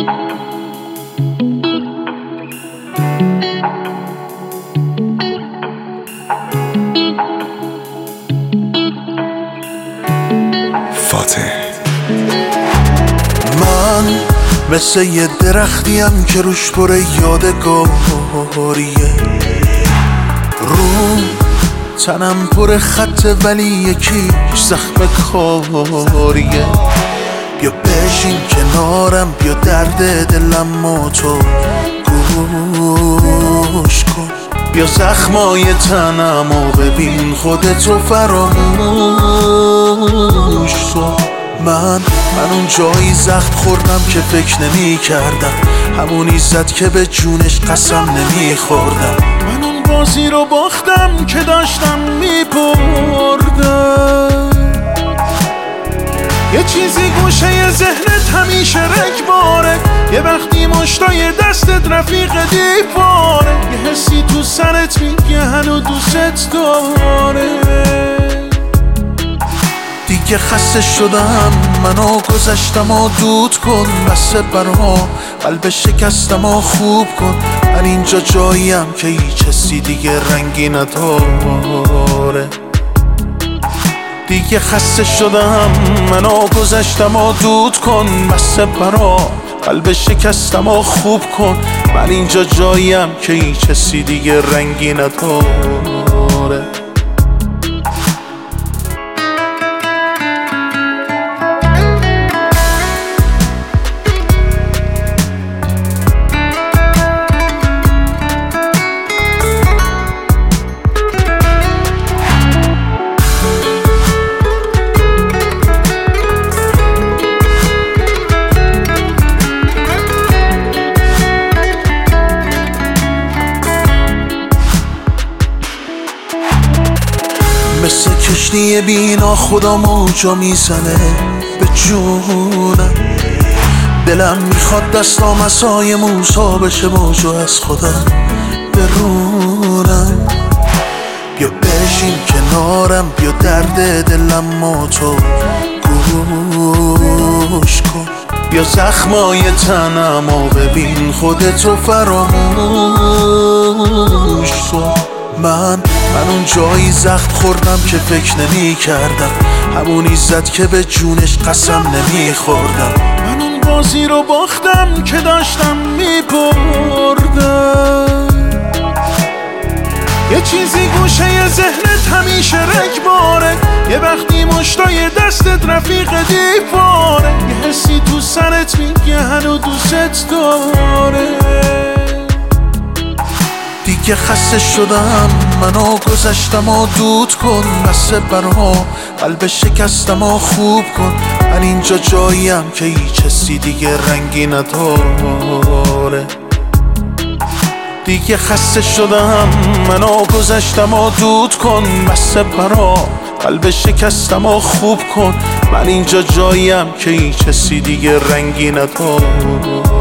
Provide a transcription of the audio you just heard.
من مثل یه درختیم که روش پر یادگاریه، رو تنم پر خطه ولی یکیش زخم کاریه. بیا بشین کنارم، بیا درد دلم و تو گوش کن، بیا زخمای تنم و ببین خودتو فراموش کن. من اون جایی زخم خوردم که فکر نمی کردم، همونی زد که به جونش قسم نمی خوردم. من اون بازی رو باختم که داشتم می بردم. یه چیزی گوشه ذهنت همیشه رگباره، یه وقتی مشتای دستت رفیق دیواره، یه حسی تو سرت میگه هنو دوست داره. دیگه خسته شدم، منو گذشتم و دود کن، بس برا قلب شکستم و خوب کن. من اینجا جاییم که هیچ حسی دیگه رنگی نداره. دیگه خسته شدم، منو گذشتم و دود کن، بس برا قلب شکستم و خوب کن. من اینجا جاییم که هیچ حسی دیگه رنگی نداره. مثل کشتی بینا خدا موجا میزنه به جونم، دلم میخواد دستام عصای موسا بشه موجو از خودم برونم. بیا بشین کنارم، بیا درد دلم و تو گوش کن، بیا زخمای تنم و ببین خودتو فراموش کن. من اون جایی زخم خوردم که فکر نمی کردم، همونی زد که به جونش قسم نمی خوردم. من اون بازی رو باختم که داشتم می بردم. یه چیزی گوشه ذهنت همیشه رگباره، یه وقتی مشتای دستت رفیق دیواره، یه حسی تو سرت میگه هنو دوست داره. دیگه خسته شدم، منو گذشتم و دود کن، بس برا قلب شکستم و خوب کن. من اینجا جاییم که هیچ حسی دیگه رنگی نداره. دیگه خسته شدم، منو گذشتم و دود کن، بس برا قلب شکستم و خوب کن. من اینجا جاییم که هیچ حسی دیگه رنگی نداره.